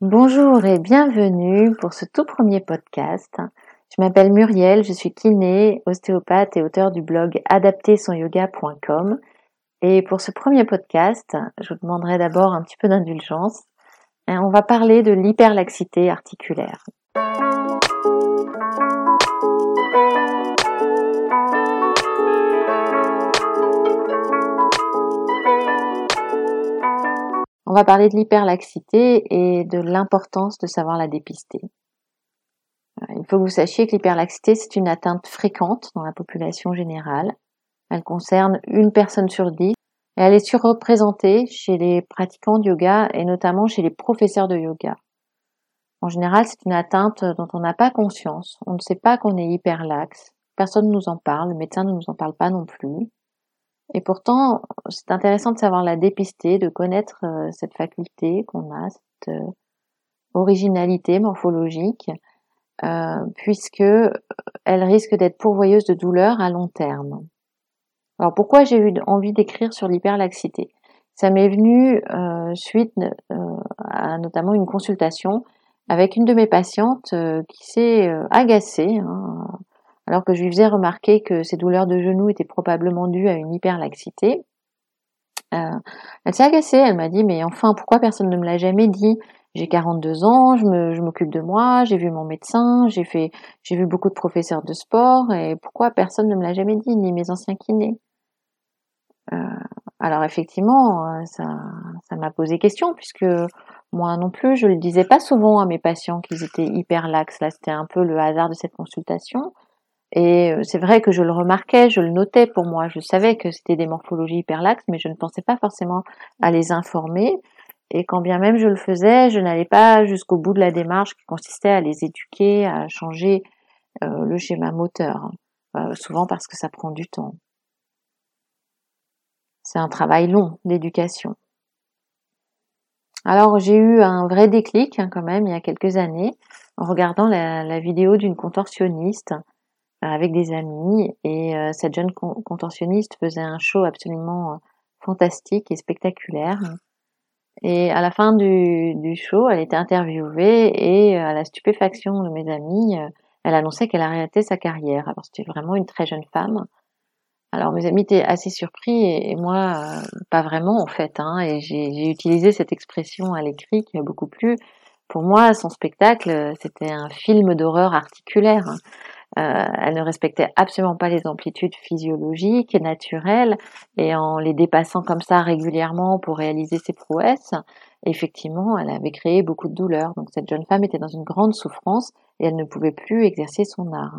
Bonjour et bienvenue pour ce tout premier podcast. Je m'appelle Muriel, je suis kiné, ostéopathe et auteure du blog adaptersonyoga.com. Et pour ce premier podcast, je vous demanderai d'abord un petit peu d'indulgence. On va parler de l'hyperlaxité articulaire. On va parler de l'hyperlaxité et de l'importance de savoir la dépister. Il faut que vous sachiez que l'hyperlaxité, c'est une atteinte fréquente dans la population générale. Elle concerne une personne sur 10 et elle est surreprésentée chez les pratiquants de yoga et notamment chez les professeurs de yoga. En général, c'est une atteinte dont on n'a pas conscience. On ne sait pas qu'on est hyperlaxe. Personne ne nous en parle. Le médecin ne nous en parle pas non plus. Et pourtant, c'est intéressant de savoir la dépister, de connaître cette faculté qu'on a, cette originalité morphologique, puisque elle risque d'être pourvoyeuse de douleurs à long terme. Alors pourquoi j'ai eu envie d'écrire sur l'hyperlaxité? Ça m'est venu suite à notamment une consultation avec une de mes patientes qui s'est agacée, alors que je lui faisais remarquer que ses douleurs de genoux étaient probablement dues à une hyperlaxité. Elle s'est agacée, elle m'a dit mais enfin pourquoi personne ne me l'a jamais dit? J'ai 42 ans, je m'occupe de moi, j'ai vu mon médecin, j'ai vu beaucoup de professeurs de sport et pourquoi personne ne me l'a jamais dit, ni mes anciens kinés? Alors effectivement, ça m'a posé question puisque moi non plus, je le disais pas souvent à mes patients qu'ils étaient hyper laxes. Là, c'était un peu le hasard de cette consultation. Et c'est vrai que je le remarquais, je le notais pour moi. Je savais que c'était des morphologies hyper laxes, mais je ne pensais pas forcément à les informer. Et quand bien même je le faisais, je n'allais pas jusqu'au bout de la démarche qui consistait à les éduquer, à changer le schéma moteur. Souvent parce que ça prend du temps. C'est un travail long d'éducation. Alors j'ai eu un vrai déclic quand même il y a quelques années en regardant la vidéo d'une contorsionniste avec des amis et cette jeune contorsionniste faisait un show absolument fantastique et spectaculaire. Et à la fin du show, elle était interviewée et à la stupéfaction de mes amis, elle annonçait qu'elle arrêtait sa carrière. Alors c'était vraiment une très jeune femme. Alors mes amis étaient assez surpris et moi pas vraiment en fait, et j'ai utilisé cette expression à l'écrit qui m'a beaucoup plu. Pour moi, son spectacle, c'était un film d'horreur articulaire. Elle ne respectait absolument pas les amplitudes physiologiques et naturelles et en les dépassant comme ça régulièrement pour réaliser ses prouesses, effectivement, elle avait créé beaucoup de douleurs. Donc cette jeune femme était dans une grande souffrance et elle ne pouvait plus exercer son art.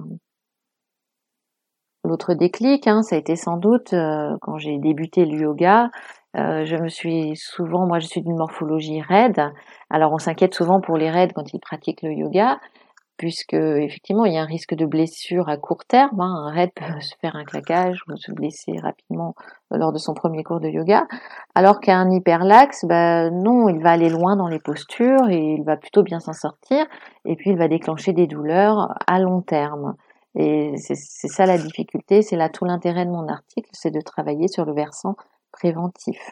L'autre déclic, ça a été sans doute quand j'ai débuté le yoga. Je suis d'une morphologie raide. Alors on s'inquiète souvent pour les raides quand ils pratiquent le yoga, puisque effectivement il y a un risque de blessure à court terme. Un raide peut se faire un claquage ou se blesser rapidement lors de son premier cours de yoga, alors qu'un hyperlaxe, non, il va aller loin dans les postures et il va plutôt bien s'en sortir. Et puis il va déclencher des douleurs à long terme. Et c'est ça la difficulté, c'est là tout l'intérêt de mon article, c'est de travailler sur le versant préventif.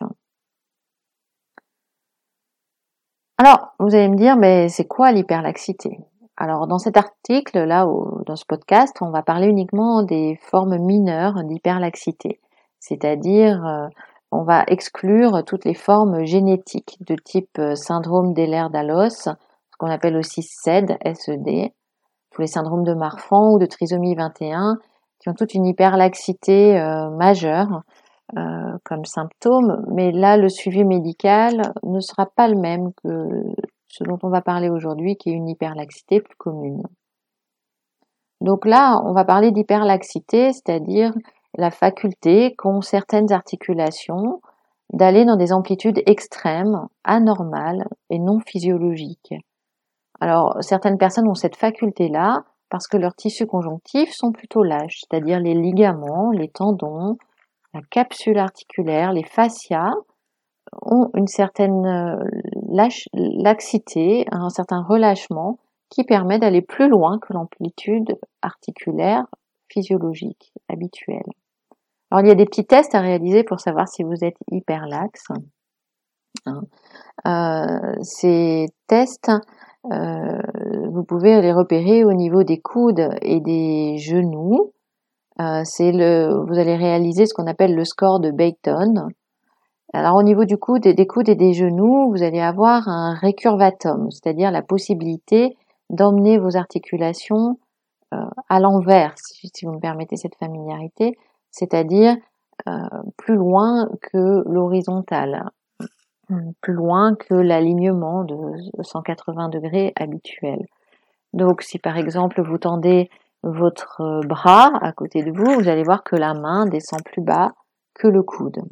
Alors, vous allez me dire, mais c'est quoi l'hyperlaxité? Alors, dans cet article, dans ce podcast, on va parler uniquement des formes mineures d'hyperlaxité. C'est-à-dire, on va exclure toutes les formes génétiques de type syndrome d'Ehlers-Danlos, ce qu'on appelle aussi SED, S-E-D, tous les syndromes de Marfan ou de trisomie 21, qui ont toute une hyperlaxité majeure comme symptôme, mais là le suivi médical ne sera pas le même que ce dont on va parler aujourd'hui, qui est une hyperlaxité plus commune. Donc là, on va parler d'hyperlaxité, c'est-à-dire la faculté qu'ont certaines articulations d'aller dans des amplitudes extrêmes, anormales et non physiologiques. Alors, certaines personnes ont cette faculté-là parce que leurs tissus conjonctifs sont plutôt lâches, c'est-à-dire les ligaments, les tendons, la capsule articulaire, les fascias ont une certaine laxité, un certain relâchement qui permet d'aller plus loin que l'amplitude articulaire physiologique habituelle. Alors il y a des petits tests à réaliser pour savoir si vous êtes hyperlaxe. hein. Ces tests, vous pouvez les repérer au niveau des coudes et des genoux. Vous allez réaliser ce qu'on appelle le score de Beighton. Alors au niveau du coude et des coudes et des genoux, vous allez avoir un récurvatum, c'est-à-dire la possibilité d'emmener vos articulations à l'envers, si vous me permettez cette familiarité, c'est-à-dire plus loin que l'horizontale, plus loin que l'alignement de 180 degrés habituel. Donc si par exemple vous tendez votre bras à côté de vous, vous allez voir que la main descend plus bas que le coude.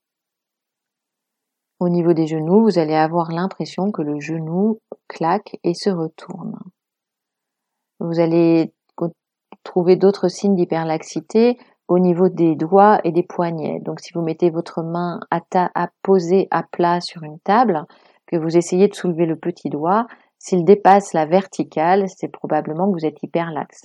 Au niveau des genoux, vous allez avoir l'impression que le genou claque et se retourne. Vous allez trouver d'autres signes d'hyperlaxité au niveau des doigts et des poignets. Donc si vous mettez votre main à poser à plat sur une table, que vous essayez de soulever le petit doigt, s'il dépasse la verticale, c'est probablement que vous êtes hyperlaxe.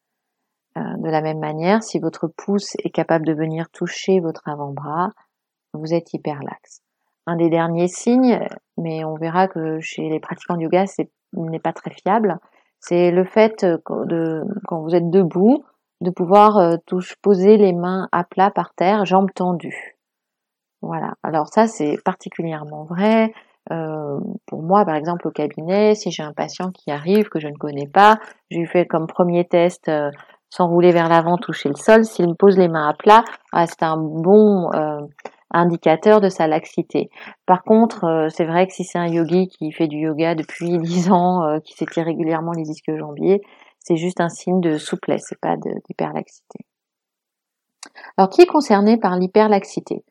De la même manière, si votre pouce est capable de venir toucher votre avant-bras, vous êtes hyperlaxe. Un des derniers signes, mais on verra que chez les pratiquants de yoga, n'est pas très fiable, c'est le fait quand vous êtes debout, de pouvoir poser les mains à plat par terre, jambes tendues. Voilà. Alors ça, c'est particulièrement vrai. Pour moi, par exemple, au cabinet, si j'ai un patient qui arrive que je ne connais pas, je lui fais comme premier test s'enrouler vers l'avant, toucher le sol. S'il me pose les mains à plat, c'est un bon indicateur de sa laxité. Par contre, c'est vrai que si c'est un yogi qui fait du yoga depuis 10 ans, qui s'étire régulièrement les ischio-jambiers, c'est juste un signe de souplesse, c'est pas d'hyperlaxité. Alors, qui est concerné par l'hyperlaxité?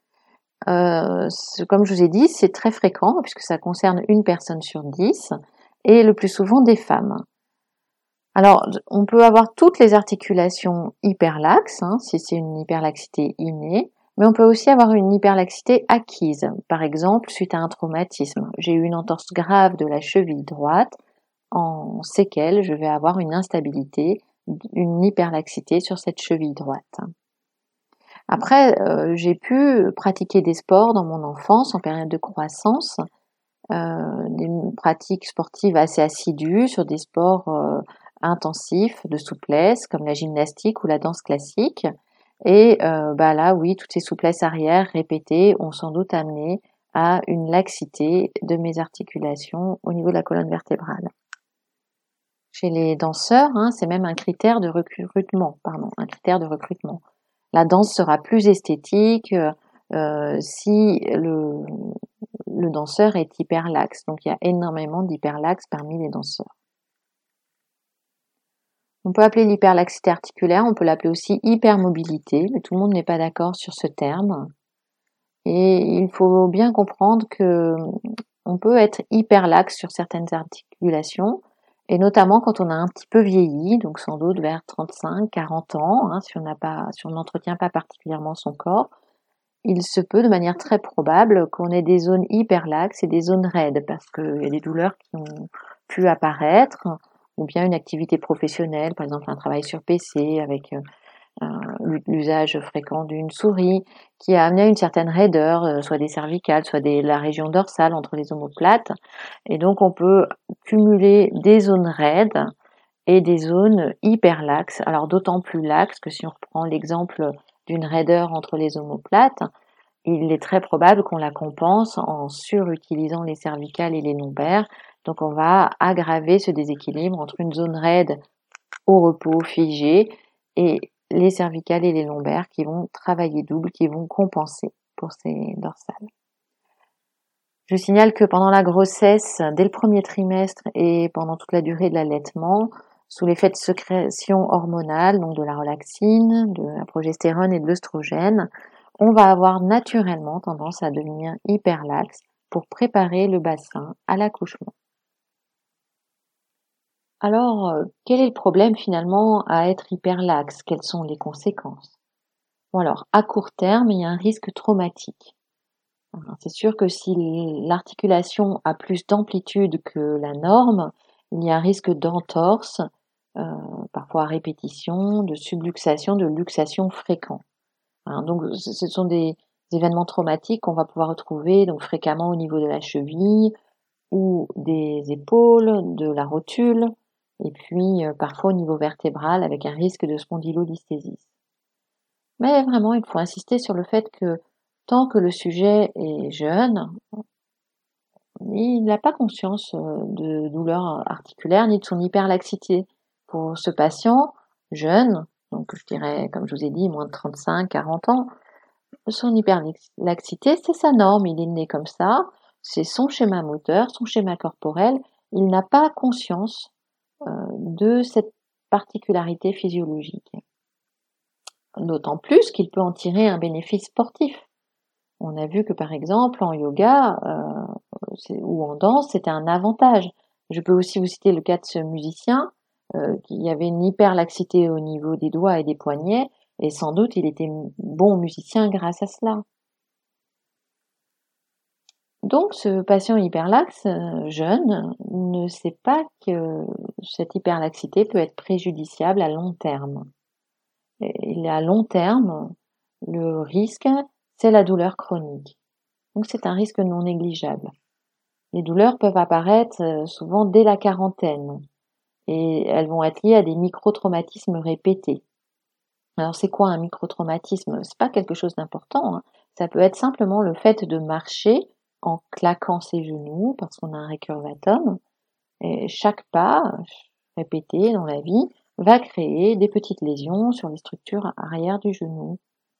Comme je vous ai dit, c'est très fréquent puisque ça concerne une personne sur 10 et le plus souvent des femmes. Alors, on peut avoir toutes les articulations hyperlaxes, si c'est une hyperlaxité innée, mais on peut aussi avoir une hyperlaxité acquise. Par exemple, suite à un traumatisme, j'ai eu une entorse grave de la cheville droite, en séquelles, je vais avoir une instabilité, une hyperlaxité sur cette cheville droite. Après, j'ai pu pratiquer des sports dans mon enfance en période de croissance, des pratiques sportives assez assidues sur des sports intensifs de souplesse comme la gymnastique ou la danse classique. Et là, oui, toutes ces souplesses arrière répétées ont sans doute amené à une laxité de mes articulations au niveau de la colonne vertébrale. Chez les danseurs, c'est même un critère de recrutement, La danse sera plus esthétique si le danseur est hyperlaxe. Donc il y a énormément d'hyperlaxes parmi les danseurs. On peut appeler l'hyperlaxité articulaire, on peut l'appeler aussi hypermobilité, mais tout le monde n'est pas d'accord sur ce terme. Et il faut bien comprendre que on peut être hyperlaxe sur certaines articulations, et notamment quand on a un petit peu vieilli, donc sans doute vers 35, 40 ans, si on n'entretient pas particulièrement son corps, il se peut de manière très probable qu'on ait des zones hyperlaxes et des zones raides, parce qu'il y a des douleurs qui ont pu apparaître, ou bien une activité professionnelle, par exemple un travail sur PC avec l'usage fréquent d'une souris, qui a amené à une certaine raideur, soit des cervicales, soit la région dorsale entre les omoplates. Et donc on peut cumuler des zones raides et des zones hyperlaxes. Alors d'autant plus laxes que si on reprend l'exemple d'une raideur entre les omoplates, il est très probable qu'on la compense en surutilisant les cervicales et les lombaires. Donc on va aggraver ce déséquilibre entre une zone raide au repos figé et les cervicales et les lombaires qui vont travailler double, qui vont compenser pour ces dorsales. Je signale que pendant la grossesse, dès le premier trimestre et pendant toute la durée de l'allaitement, sous l'effet de sécrétion hormonale, donc de la relaxine, de la progestérone et de l'œstrogène, on va avoir naturellement tendance à devenir hyperlaxe pour préparer le bassin à l'accouchement. Alors, quel est le problème finalement à être hyperlaxe? Quelles sont les conséquences? Bon alors, à court terme, il y a un risque traumatique. C'est sûr que si l'articulation a plus d'amplitude que la norme, il y a un risque d'entorse, parfois à répétition, de subluxation, de luxation fréquent. Donc ce sont des événements traumatiques qu'on va pouvoir retrouver donc fréquemment au niveau de la cheville ou des épaules, de la rotule, et puis parfois au niveau vertébral avec un risque de spondylolisthésis. Mais vraiment, il faut insister sur le fait que tant que le sujet est jeune, il n'a pas conscience de douleurs articulaires ni de son hyperlaxité. Pour ce patient jeune, donc je dirais, comme je vous ai dit, moins de 35, 40 ans, son hyperlaxité, c'est sa norme, il est né comme ça, c'est son schéma moteur, son schéma corporel, il n'a pas conscience de cette particularité physiologique. D'autant plus qu'il peut en tirer un bénéfice sportif. On a vu que par exemple en yoga ou en danse, c'était un avantage. Je peux aussi vous citer le cas de ce musicien qui avait une hyperlaxité au niveau des doigts et des poignets, et sans doute il était bon musicien grâce à cela. Donc ce patient hyperlaxe jeune ne sait pas que cette hyperlaxité peut être préjudiciable à long terme. Et à long terme, le risque, c'est la douleur chronique. Donc c'est un risque non négligeable. Les douleurs peuvent apparaître souvent dès la quarantaine et elles vont être liées à des micro-traumatismes répétés. Alors c'est quoi un micro-traumatisme? C'est pas quelque chose d'important, hein. Ça peut être simplement le fait de marcher en claquant ses genoux parce qu'on a un récurvatum. Et chaque pas répété dans la vie va créer des petites lésions sur les structures arrière du genou.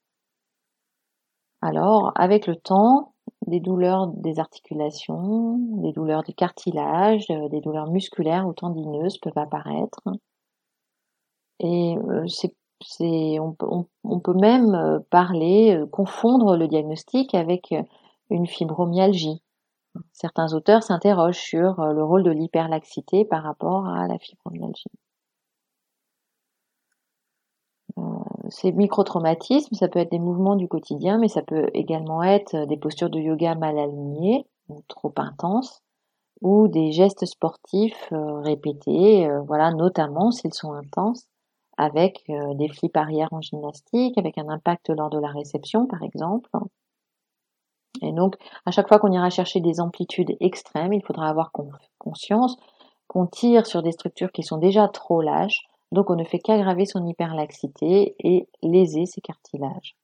Alors, avec le temps, des douleurs des articulations, des douleurs du cartilage, des douleurs musculaires ou tendineuses peuvent apparaître. Et on peut même confondre le diagnostic avec une fibromyalgie. Certains auteurs s'interrogent sur le rôle de l'hyperlaxité par rapport à la fibromyalgie. Ces microtraumatismes, ça peut être des mouvements du quotidien, mais ça peut également être des postures de yoga mal alignées ou trop intenses, ou des gestes sportifs répétés, voilà, notamment s'ils sont intenses, avec des flips arrière en gymnastique, avec un impact lors de la réception, par exemple. Et donc, à chaque fois qu'on ira chercher des amplitudes extrêmes, il faudra avoir conscience qu'on tire sur des structures qui sont déjà trop lâches, donc on ne fait qu'aggraver son hyperlaxité et léser ses cartilages.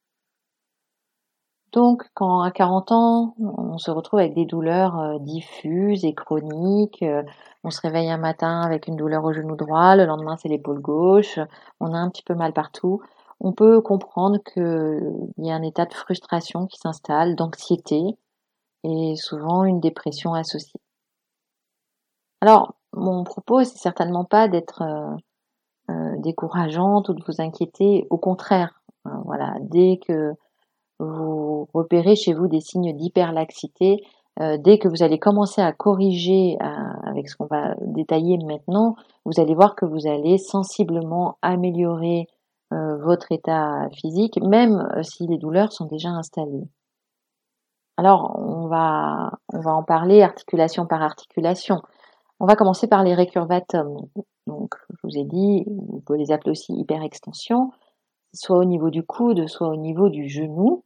Donc, quand à 40 ans, on se retrouve avec des douleurs diffuses et chroniques, on se réveille un matin avec une douleur au genou droit, le lendemain c'est l'épaule gauche, on a un petit peu mal partout, on peut comprendre qu'il y a un état de frustration qui s'installe, d'anxiété et souvent une dépression associée. Alors, mon propos, c'est certainement pas d'être décourageante ou de vous inquiéter, au contraire. Voilà, dès que vous repérez chez vous des signes d'hyperlaxité, dès que vous allez commencer à corriger avec ce qu'on va détailler maintenant, vous allez voir que vous allez sensiblement améliorer votre état physique, même si les douleurs sont déjà installées. Alors, on va en parler articulation par articulation. On va commencer par les récurvatums. Donc, je vous ai dit, on peut les appeler aussi hyperextension, soit au niveau du coude, soit au niveau du genou.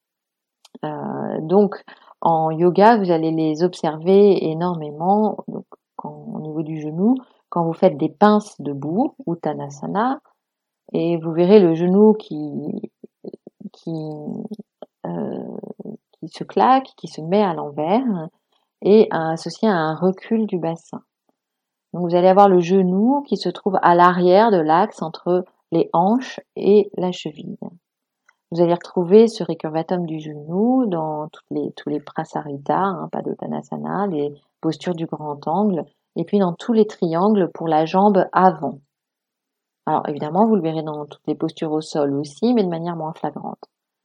Donc, en yoga, vous allez les observer énormément. Donc, au niveau du genou, quand vous faites des pinces debout, Uttanasana, et vous verrez le genou qui, euh, qui se claque, qui se met à l'envers, et associé à un recul du bassin. Donc vous allez avoir le genou qui se trouve à l'arrière de l'axe entre les hanches et la cheville. Vous allez retrouver ce récurvatum du genou dans tous les prasarita, Padottanasana, les postures du grand angle, et puis dans tous les triangles pour la jambe avant. Alors évidemment, vous le verrez dans toutes les postures au sol aussi, mais de manière moins flagrante.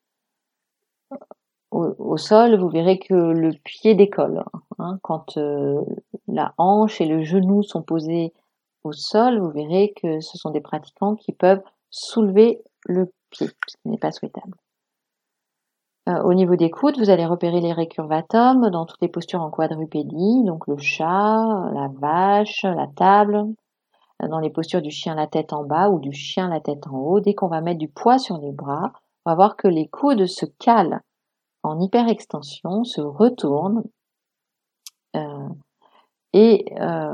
Au sol, vous verrez que le pied décolle. Quand la hanche et le genou sont posés au sol, vous verrez que ce sont des pratiquants qui peuvent soulever le pied, ce qui n'est pas souhaitable. Au niveau des coudes, vous allez repérer les récurvatums dans toutes les postures en quadrupédie, donc le chat, la vache, la table, dans les postures du chien la tête en bas ou du chien la tête en haut. Dès qu'on va mettre du poids sur les bras, on va voir que les coudes se calent en hyperextension, se retourne et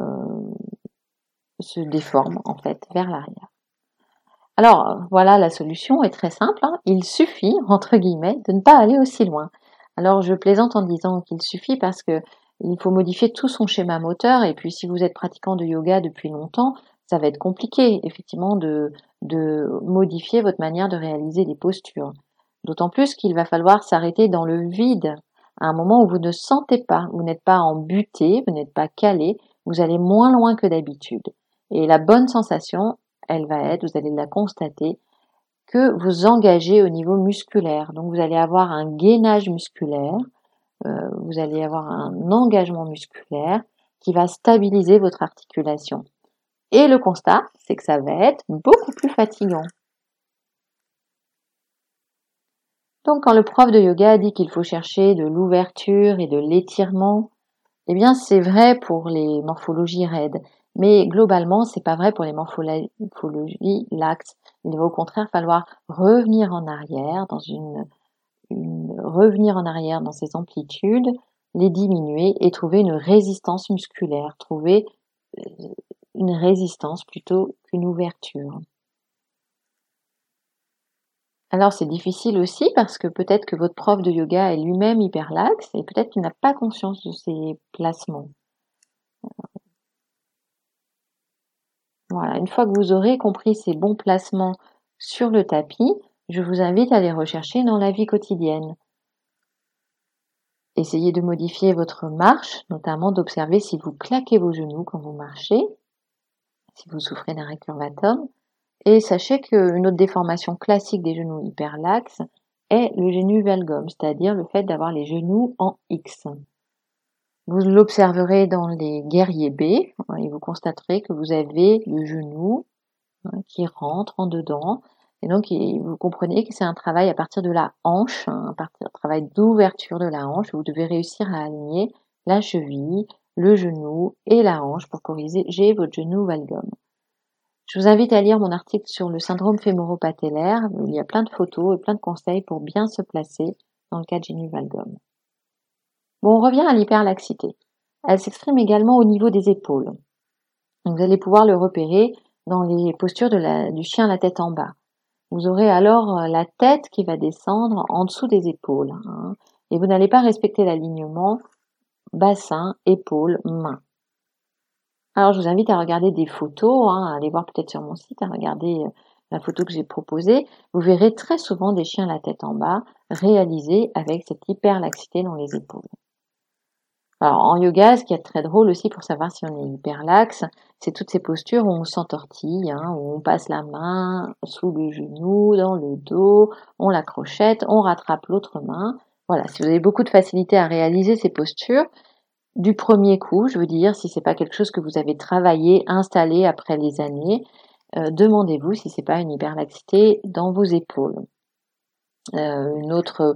se déforme en fait vers l'arrière. Alors voilà, la solution est très simple, hein. Il suffit, entre guillemets, de ne pas aller aussi loin. Alors je plaisante en disant qu'il suffit parce que il faut modifier tout son schéma moteur, et puis si vous êtes pratiquant de yoga depuis longtemps, ça va être compliqué effectivement de modifier votre manière de réaliser les postures. D'autant plus qu'il va falloir s'arrêter dans le vide à un moment où vous ne sentez pas, vous n'êtes pas en butée, vous n'êtes pas calé, vous allez moins loin que d'habitude. Et la bonne sensation, elle va être, vous allez la constater, que vous engagez au niveau musculaire. Donc vous allez avoir un gainage musculaire, vous allez avoir un engagement musculaire qui va stabiliser votre articulation. Et le constat, c'est que ça va être beaucoup plus fatigant. Donc quand le prof de yoga dit qu'il faut chercher de l'ouverture et de l'étirement, eh bien c'est vrai pour les morphologies raides. Mais globalement, c'est pas vrai pour les morphologies laxes. Il va au contraire falloir revenir en arrière revenir en arrière dans ces amplitudes, les diminuer et trouver une résistance musculaire, trouver une résistance plutôt qu'une ouverture. Alors c'est difficile aussi parce que peut-être que votre prof de yoga est lui-même hyperlaxe et peut-être qu'il n'a pas conscience de ses placements. Voilà, une fois que vous aurez compris ces bons placements sur le tapis, je vous invite à les rechercher dans la vie quotidienne. Essayez de modifier votre marche, notamment d'observer si vous claquez vos genoux quand vous marchez, si vous souffrez d'un récurvatum. Et sachez qu'une autre déformation classique des genoux hyperlaxes est le genu valgum, c'est-à-dire le fait d'avoir les genoux en X. Vous l'observerez dans les guerriers B et vous constaterez que vous avez le genou qui rentre en dedans. Et donc, vous comprenez que c'est un travail à partir de la hanche, un travail d'ouverture de la hanche. Vous devez réussir à aligner la cheville, le genou et la hanche pour corriger votre genou valgum. Je vous invite à lire mon article sur le syndrome fémoro-patellaire. Il y a plein de photos et plein de conseils pour bien se placer dans le cas de genu valgum. Bon, on revient à l'hyperlaxité. Elle s'exprime également au niveau des épaules. Vous allez pouvoir le repérer dans les postures du chien à la tête en bas. Vous aurez alors la tête qui va descendre en dessous des épaules, hein, et vous n'allez pas respecter l'alignement bassin, épaules, mains. Alors je vous invite à regarder des photos, à aller voir peut-être sur mon site, à regarder la photo que j'ai proposée. Vous verrez très souvent des chiens à la tête en bas réalisés avec cette hyperlaxité dans les épaules. Alors en yoga, ce qui est très drôle aussi pour savoir si on est hyperlaxe, c'est toutes ces postures où on s'entortille, où on passe la main sous le genou, dans le dos, on la crochette, on rattrape l'autre main. Voilà, si vous avez beaucoup de facilité à réaliser ces postures, du premier coup, je veux dire, si c'est pas quelque chose que vous avez travaillé, installé après les années, demandez-vous si c'est pas une hyperlaxité dans vos épaules. Un autre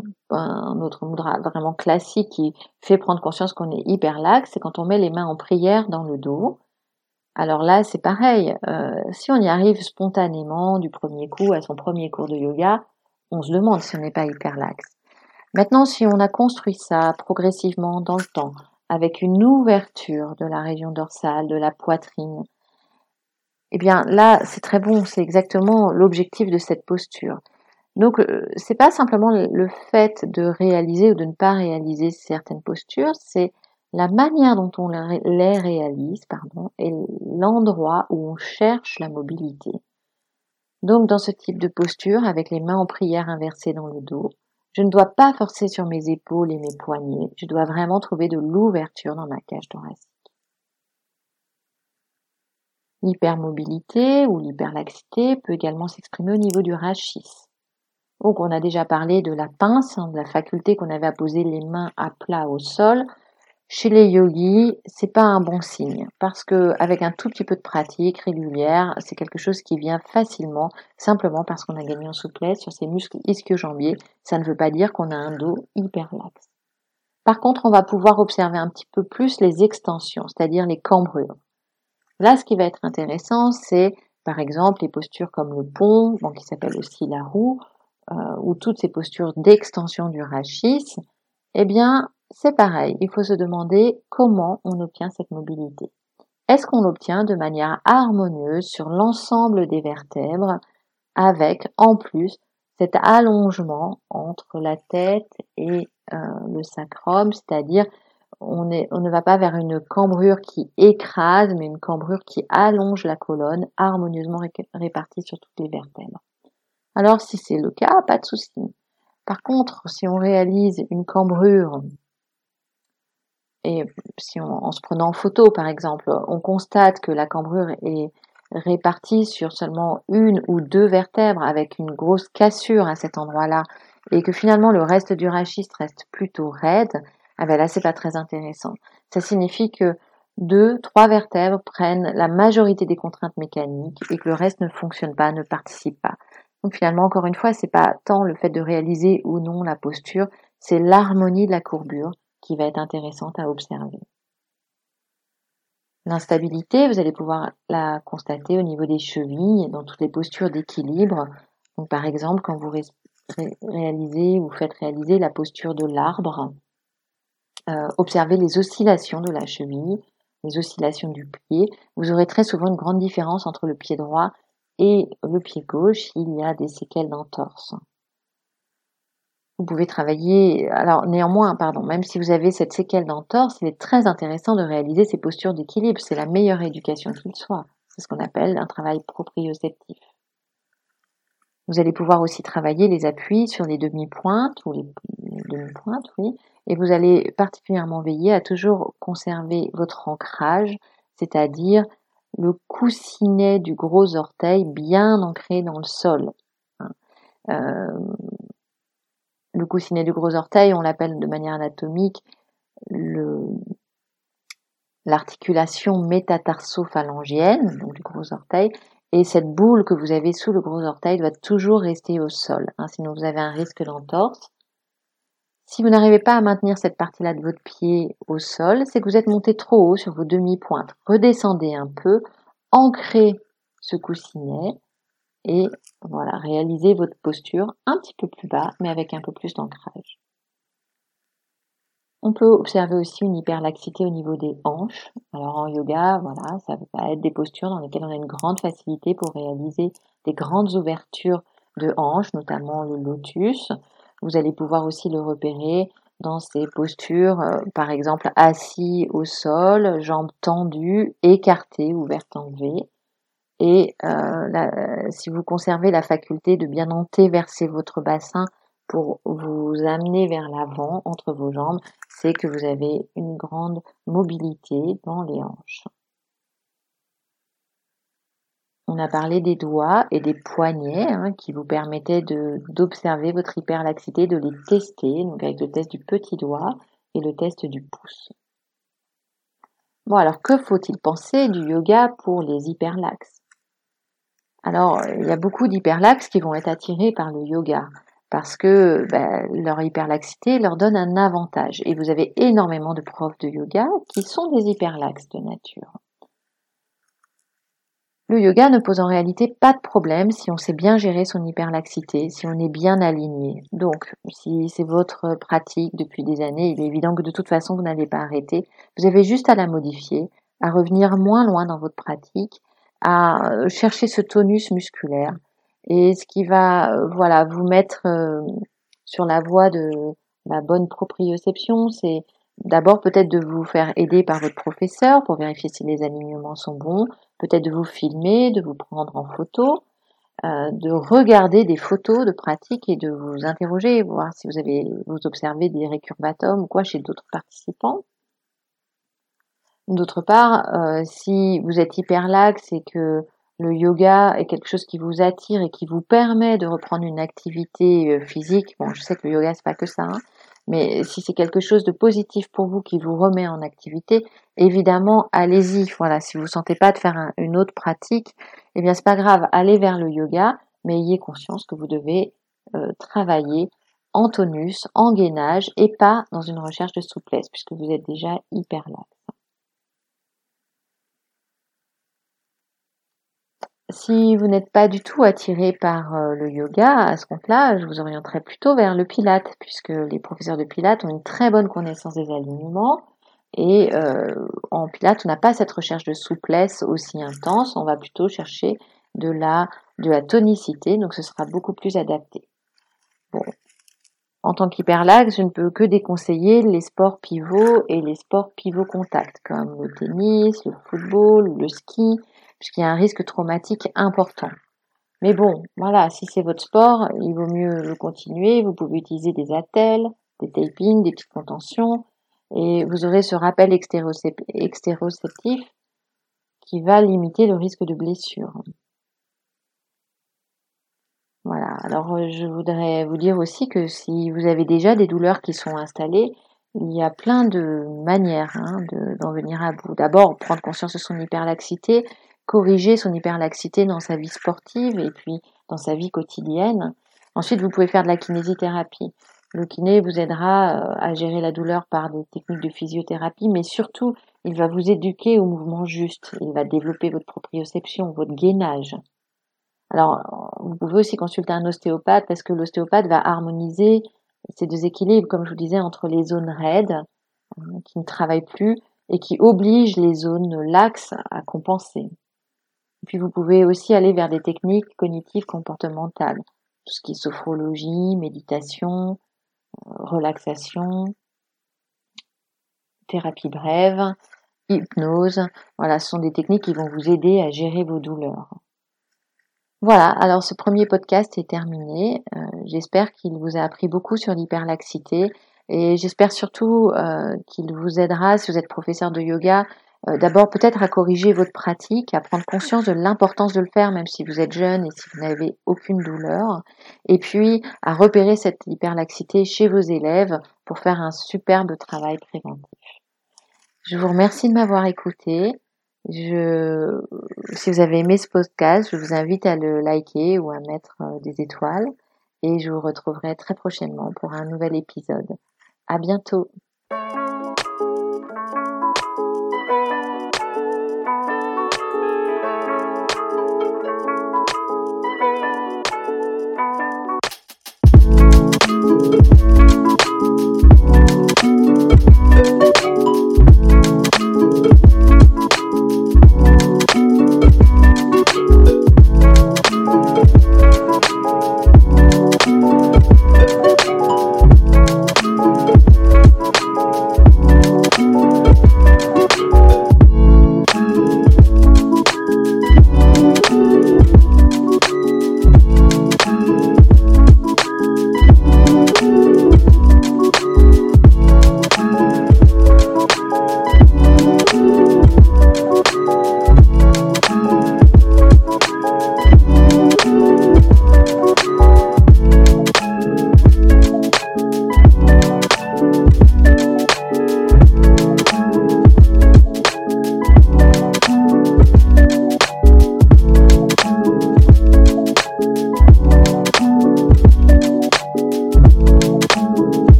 mudra vraiment classique qui fait prendre conscience qu'on est hyperlaxe, c'est quand on met les mains en prière dans le dos. Alors là, c'est pareil. Si on y arrive spontanément du premier coup à son premier cours de yoga, on se demande si on n'est pas hyperlaxe. Maintenant, si on a construit ça progressivement dans le temps, avec une ouverture de la région dorsale, de la poitrine, eh bien là, c'est très bon, c'est exactement l'objectif de cette posture. Donc, c'est pas simplement le fait de réaliser ou de ne pas réaliser certaines postures, c'est la manière dont on les réalise, et l'endroit où on cherche la mobilité. Donc, dans ce type de posture, avec les mains en prière inversées dans le dos, je ne dois pas forcer sur mes épaules et mes poignets, je dois vraiment trouver de l'ouverture dans ma cage thoracique. L'hypermobilité ou l'hyperlaxité peut également s'exprimer au niveau du rachis. Donc on a déjà parlé de la pince, de la faculté qu'on avait à poser les mains à plat au sol. Chez les yogis, c'est pas un bon signe parce que avec un tout petit peu de pratique régulière, c'est quelque chose qui vient facilement, simplement parce qu'on a gagné en souplesse sur ses muscles ischio-jambiers. Ça ne veut pas dire qu'on a un dos hyper laxe. Par contre, on va pouvoir observer un petit peu plus les extensions, c'est-à-dire les cambrures. Là, ce qui va être intéressant, c'est par exemple les postures comme le pont, qui s'appelle aussi la roue, ou toutes ces postures d'extension du rachis, eh bien, c'est pareil. Il faut se demander comment on obtient cette mobilité. Est-ce qu'on l'obtient de manière harmonieuse sur l'ensemble des vertèbres avec, en plus, cet allongement entre la tête et le sacrum, c'est-à-dire on ne va pas vers une cambrure qui écrase, mais une cambrure qui allonge la colonne, harmonieusement répartie sur toutes les vertèbres. Alors, si c'est le cas, pas de souci. Par contre, si on réalise une cambrure, et si en se prenant en photo, par exemple, on constate que la cambrure est répartie sur seulement une ou deux vertèbres avec une grosse cassure à cet endroit-là, et que finalement le reste du rachis reste plutôt raide, ah ben là c'est pas très intéressant. Ça signifie que 2-3 vertèbres prennent la majorité des contraintes mécaniques et que le reste ne fonctionne pas, ne participe pas. Donc finalement, encore une fois, c'est pas tant le fait de réaliser ou non la posture, c'est l'harmonie de la courbure qui va être intéressante à observer. L'instabilité, vous allez pouvoir la constater au niveau des chevilles, dans toutes les postures d'équilibre. Donc, par exemple, quand vous réalisez ou faites réaliser la posture de l'arbre, observez les oscillations de la cheville, les oscillations du pied. Vous aurez très souvent une grande différence entre le pied droit et le pied gauche. Il y a des séquelles d'entorse. Vous pouvez travailler, alors néanmoins, même si vous avez cette séquelle d'entorse, il est très intéressant de réaliser ces postures d'équilibre. C'est la meilleure éducation qu'il soit. C'est ce qu'on appelle un travail proprioceptif. Vous allez pouvoir aussi travailler les appuis sur les demi-pointes ou les demi-pointes, oui. Et vous allez particulièrement veiller à toujours conserver votre ancrage, c'est-à-dire le coussinet du gros orteil bien ancré dans le sol. Le coussinet du gros orteil, on l'appelle de manière anatomique l'articulation métatarso-phalangienne, donc du gros orteil, et cette boule que vous avez sous le gros orteil doit toujours rester au sol, sinon vous avez un risque d'entorse. Si vous n'arrivez pas à maintenir cette partie-là de votre pied au sol, c'est que vous êtes monté trop haut sur vos demi-pointes. Redescendez un peu, ancrez ce coussinet, et voilà, réalisez votre posture un petit peu plus bas, mais avec un peu plus d'ancrage. On peut observer aussi une hyperlaxité au niveau des hanches. Alors en yoga, voilà, ça va être des postures dans lesquelles on a une grande facilité pour réaliser des grandes ouvertures de hanches, notamment le lotus. Vous allez pouvoir aussi le repérer dans ces postures, par exemple assis au sol, jambes tendues, écartées, ouvertes en V. Et si vous conservez la faculté de bien antéverser votre bassin pour vous amener vers l'avant entre vos jambes, c'est que vous avez une grande mobilité dans les hanches. On a parlé des doigts et des poignets qui vous permettaient d'observer votre hyperlaxité, de les tester, donc avec le test du petit doigt et le test du pouce. Bon, alors que faut-il penser du yoga pour les hyperlaxes ? Alors, il y a beaucoup d'hyperlaxes qui vont être attirés par le yoga parce que leur hyperlaxité leur donne un avantage. Et vous avez énormément de profs de yoga qui sont des hyperlaxes de nature. Le yoga ne pose en réalité pas de problème si on sait bien gérer son hyperlaxité, si on est bien aligné. Donc, si c'est votre pratique depuis des années, il est évident que de toute façon, vous n'allez pas arrêter. Vous avez juste à la modifier, à revenir moins loin dans votre pratique, à chercher ce tonus musculaire. Et ce qui va vous mettre sur la voie de la bonne proprioception, c'est d'abord peut-être de vous faire aider par votre professeur pour vérifier si les alignements sont bons, peut-être de vous filmer, de vous prendre en photo, de regarder des photos de pratique et de vous interroger, voir si vous observez des récurvatums ou quoi chez d'autres participants. D'autre part, si vous êtes hyperlaxe et que le yoga est quelque chose qui vous attire et qui vous permet de reprendre une activité physique, bon, je sais que le yoga c'est pas que ça, mais si c'est quelque chose de positif pour vous qui vous remet en activité, évidemment, allez-y. Voilà, si vous sentez pas de faire une autre pratique, eh bien c'est pas grave, allez vers le yoga, mais ayez conscience que vous devez travailler en tonus, en gainage et pas dans une recherche de souplesse puisque vous êtes déjà hyperlaxe. Si vous n'êtes pas du tout attiré par le yoga, à ce compte-là, je vous orienterai plutôt vers le Pilate, puisque les professeurs de Pilate ont une très bonne connaissance des alignements. Et en Pilates, on n'a pas cette recherche de souplesse aussi intense, on va plutôt chercher de la tonicité, donc ce sera beaucoup plus adapté. Bon. En tant qu'hyperlaxe, je ne peux que déconseiller les sports pivots et les sports pivot-contact, comme le tennis, le football, le ski, puisqu'il y a un risque traumatique important. Mais bon, voilà, si c'est votre sport, il vaut mieux le continuer. Vous pouvez utiliser des attelles, des tapings, des petites contentions, et vous aurez ce rappel extéroceptif qui va limiter le risque de blessure. Voilà. Alors, je voudrais vous dire aussi que si vous avez déjà des douleurs qui sont installées, il y a plein de manières d'en venir à bout. D'abord, prendre conscience de son hyperlaxité, corriger son hyperlaxité dans sa vie sportive et puis dans sa vie quotidienne. Ensuite, vous pouvez faire de la kinésithérapie. Le kiné vous aidera à gérer la douleur par des techniques de physiothérapie, mais surtout, il va vous éduquer au mouvement juste. Il va développer votre proprioception, votre gainage. Alors, vous pouvez aussi consulter un ostéopathe parce que l'ostéopathe va harmoniser ces déséquilibres, comme je vous disais, entre les zones raides qui ne travaillent plus et qui obligent les zones laxes à compenser. Et puis vous pouvez aussi aller vers des techniques cognitives comportementales, tout ce qui est sophrologie, méditation, relaxation, thérapie brève, hypnose. Voilà, ce sont des techniques qui vont vous aider à gérer vos douleurs. Voilà, alors ce premier podcast est terminé. J'espère qu'il vous a appris beaucoup sur l'hyperlaxité et j'espère surtout qu'il vous aidera, si vous êtes professeur de yoga, d'abord peut-être à corriger votre pratique, à prendre conscience de l'importance de le faire même si vous êtes jeune et si vous n'avez aucune douleur, et puis à repérer cette hyperlaxité chez vos élèves pour faire un superbe travail préventif. Je vous remercie de m'avoir écouté. Si vous avez aimé ce podcast, je vous invite à le liker ou à mettre des étoiles et je vous retrouverai très prochainement pour un nouvel épisode. À bientôt.